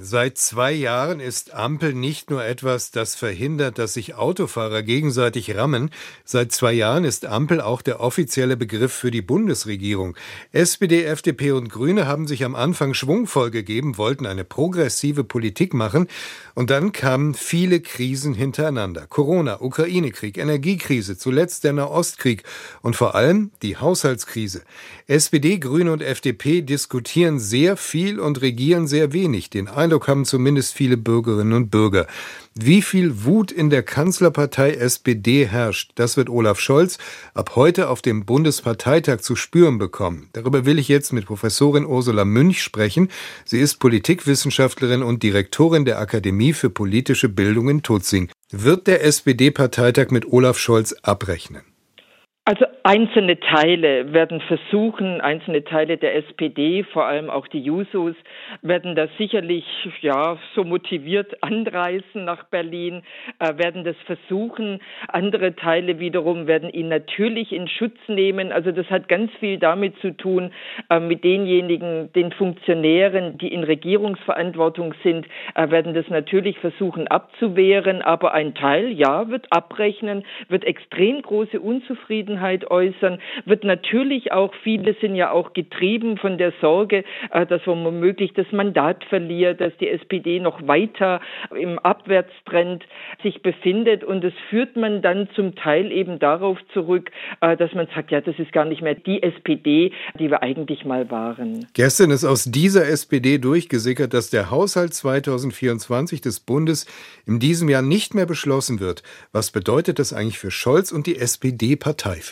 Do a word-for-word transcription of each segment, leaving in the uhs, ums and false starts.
Seit zwei Jahren ist Ampel nicht nur etwas, das verhindert, dass sich Autofahrer gegenseitig rammen. Seit zwei Jahren ist Ampel auch der offizielle Begriff für die Bundesregierung. S P D, F D P und Grüne haben sich am Anfang schwungvoll gegeben, wollten eine progressive Politik machen. Und dann kamen viele Krisen hintereinander. Corona, Ukraine-Krieg, Energiekrise, zuletzt der Nahostkrieg und vor allem die Haushaltskrise. S P D, Grüne und F D P diskutieren sehr viel und regieren sehr wenig. Den Eindruck haben zumindest viele Bürgerinnen und Bürger. Wie viel Wut in der Kanzlerpartei S P D herrscht, das wird Olaf Scholz ab heute auf dem Bundesparteitag zu spüren bekommen. Darüber will ich jetzt mit Professorin Ursula Münch sprechen. Sie ist Politikwissenschaftlerin und Direktorin der Akademie für politische Bildung in Tutzing. Wird der S P D-Parteitag mit Olaf Scholz abrechnen? Also einzelne Teile werden versuchen, einzelne Teile der S P D, vor allem auch die Jusos, werden da sicherlich ja so motiviert anreisen nach Berlin, äh, werden das versuchen. Andere Teile wiederum werden ihn natürlich in Schutz nehmen. Also das hat ganz viel damit zu tun, äh, mit denjenigen, den Funktionären, die in Regierungsverantwortung sind, äh, werden das natürlich versuchen abzuwehren. Aber ein Teil, ja, wird abrechnen, wird extrem große Unzufriedenheit äußern, wird natürlich auch, viele sind ja auch getrieben von der Sorge, dass man womöglich das Mandat verliert, dass die S P D noch weiter im Abwärtstrend sich befindet und das führt man dann zum Teil eben darauf zurück, dass man sagt, ja, das ist gar nicht mehr die S P D, die wir eigentlich mal waren. Gestern ist aus dieser S P D durchgesickert, dass der Haushalt zweitausendvierundzwanzig des Bundes in diesem Jahr nicht mehr beschlossen wird. Was bedeutet das eigentlich für Scholz und die S P D-Parteiführung?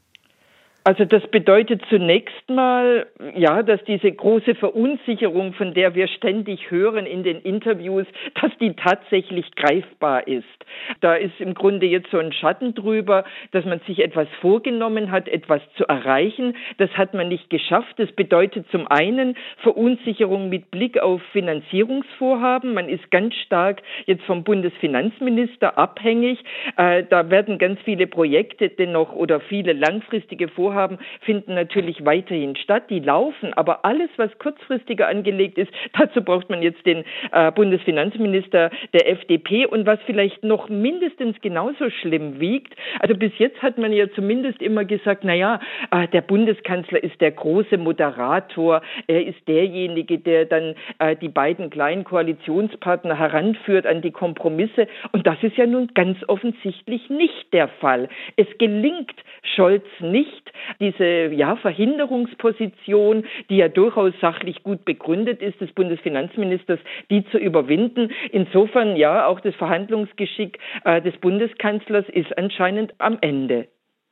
Also das bedeutet zunächst mal, ja, dass diese große Verunsicherung, von der wir ständig hören in den Interviews, dass die tatsächlich greifbar ist. Da ist im Grunde jetzt so ein Schatten drüber, dass man sich etwas vorgenommen hat, etwas zu erreichen. Das hat man nicht geschafft. Das bedeutet zum einen Verunsicherung mit Blick auf Finanzierungsvorhaben. Man ist ganz stark jetzt vom Bundesfinanzminister abhängig. Äh, da werden ganz viele Projekte dennoch oder viele langfristige Vorhaben haben, finden natürlich weiterhin statt. Die laufen, aber alles, was kurzfristiger angelegt ist, dazu braucht man jetzt den äh, Bundesfinanzminister der F D P und was vielleicht noch mindestens genauso schlimm wiegt. Also bis jetzt hat man ja zumindest immer gesagt, naja, äh, der Bundeskanzler ist der große Moderator, er ist derjenige, der dann äh, die beiden kleinen Koalitionspartner heranführt an die Kompromisse und das ist ja nun ganz offensichtlich nicht der Fall. Es gelingt Scholz nicht, diese ja, Verhinderungsposition, die ja durchaus sachlich gut begründet ist, des Bundesfinanzministers, die zu überwinden. Insofern ja, auch das Verhandlungsgeschick äh, des Bundeskanzlers ist anscheinend am Ende.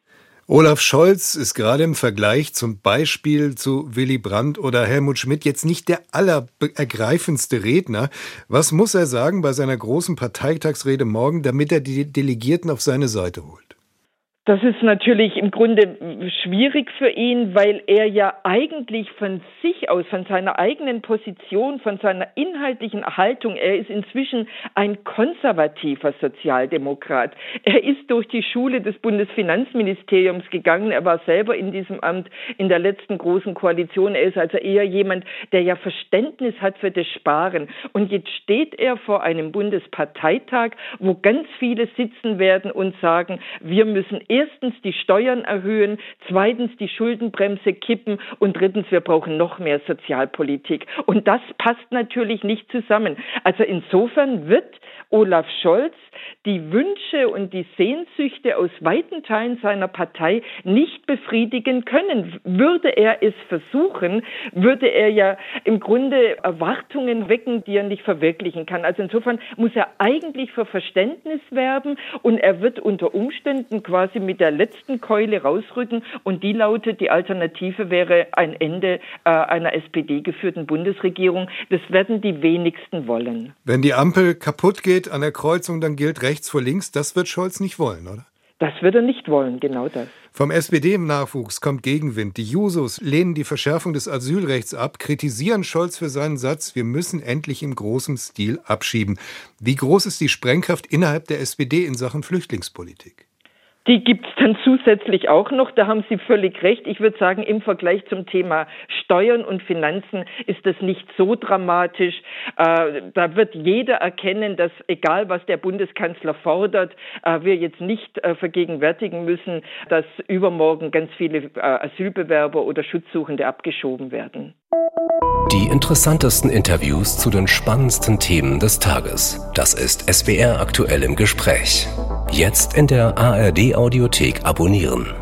Olaf Scholz ist gerade im Vergleich zum Beispiel zu Willy Brandt oder Helmut Schmidt jetzt nicht der allerergreifendste Redner. Was muss er sagen bei seiner großen Parteitagsrede morgen, damit er die Delegierten auf seine Seite holt? Das ist natürlich im Grunde schwierig für ihn, weil er ja eigentlich von sich aus, von seiner eigenen Position, von seiner inhaltlichen Haltung, er ist inzwischen ein konservativer Sozialdemokrat. Er ist durch die Schule des Bundesfinanzministeriums gegangen, er war selber in diesem Amt in der letzten großen Koalition. Er ist also eher jemand, der ja Verständnis hat für das Sparen. Und jetzt steht er vor einem Bundesparteitag, wo ganz viele sitzen werden und sagen, wir müssen erstens die Steuern erhöhen, zweitens die Schuldenbremse kippen und drittens, wir brauchen noch mehr Sozialpolitik. Und das passt natürlich nicht zusammen. Also insofern wird Olaf Scholz die Wünsche und die Sehnsüchte aus weiten Teilen seiner Partei nicht befriedigen können. Würde er es versuchen, würde er ja im Grunde Erwartungen wecken, die er nicht verwirklichen kann. Also insofern muss er eigentlich für Verständnis werben und er wird unter Umständen quasi mit der letzten Keule rausrücken und die lautet, die Alternative wäre ein Ende äh, einer S P D-geführten Bundesregierung. Das werden die wenigsten wollen. Wenn die Ampel kaputt geht an der Kreuzung, dann gilt rechts vor links. Das wird Scholz nicht wollen, oder? Das wird er nicht wollen, genau das. Vom S P D im Nachwuchs kommt Gegenwind. Die Jusos lehnen die Verschärfung des Asylrechts ab, kritisieren Scholz für seinen Satz, wir müssen endlich im großen Stil abschieben. Wie groß ist die Sprengkraft innerhalb der S P D in Sachen Flüchtlingspolitik? Die gibt's dann zusätzlich auch noch, da haben Sie völlig recht. Ich würde sagen, im Vergleich zum Thema Steuern und Finanzen ist das nicht so dramatisch. Äh, da wird jeder erkennen, dass egal was der Bundeskanzler fordert, äh, wir jetzt nicht äh, vergegenwärtigen müssen, dass übermorgen ganz viele äh, Asylbewerber oder Schutzsuchende abgeschoben werden. Die interessantesten Interviews zu den spannendsten Themen des Tages. Das ist S W R aktuell im Gespräch. Jetzt in der A R D Audiothek abonnieren.